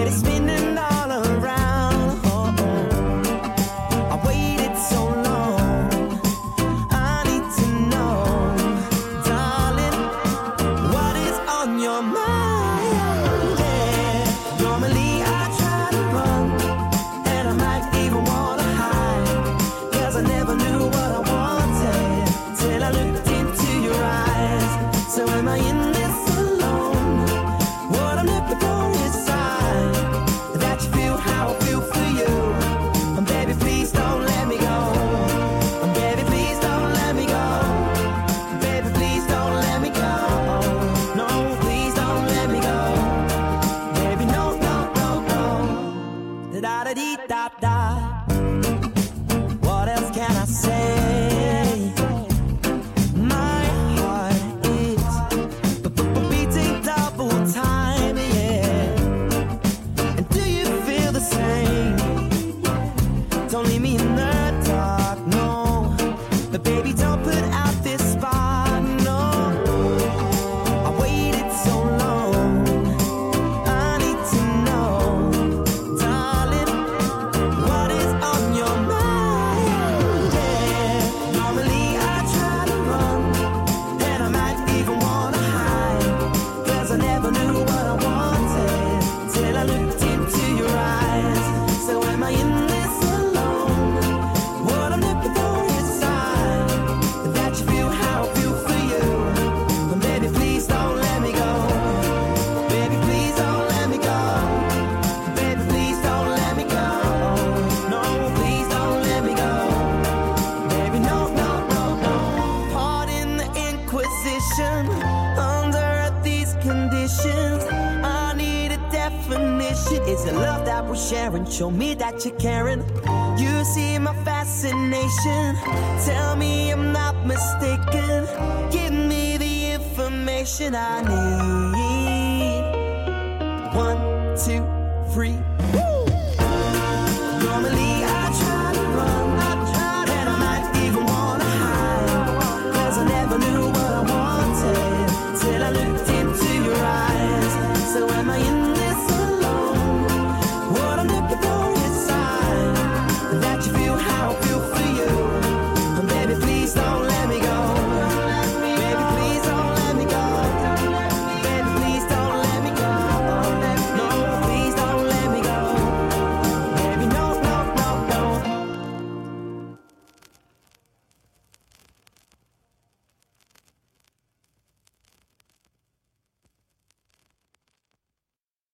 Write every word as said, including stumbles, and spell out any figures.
head is spinning all around. Oh, oh. I waited so long. I need to know, darling, what is on your mind? Yeah. Normally I try to run, and I might even wanna hide, 'cause I never knew what I wanted till I looked into your eyes. So am I in this alone? What I'm looking for is sign that you feel how I feel for you. And baby, please don't let me go. And baby, please don't let me go. Baby, please don't let me go. No, please don't let me go. Baby, no, no, no, no. Da da da dee da da. What else can I say? My heart is beating double time, yeah. And do you feel the same? Don't leave me in the dark, no. But baby, don't put out this spark, no. I waited so long. I need to know, darling, what is on your mind? Yeah. Normally I try to run, and I might even wanna hide, 'cause I never knew what I wanted till I looked into your eyes. So am I in this alone? What I'm looking for is sign that you feel how I feel for you. And baby, please don't let me go. Baby, please don't let me go. Baby, please don't let me go. No, please don't let me go. Baby, no, no, no, no. Pardon the Inquisition. Under these conditions, I need a definition. Is it love that we're sharing? Show me that you're caring. You see my fascination. Tell me I'm not mistaken. Give me the information I need. One, two, three. Woo!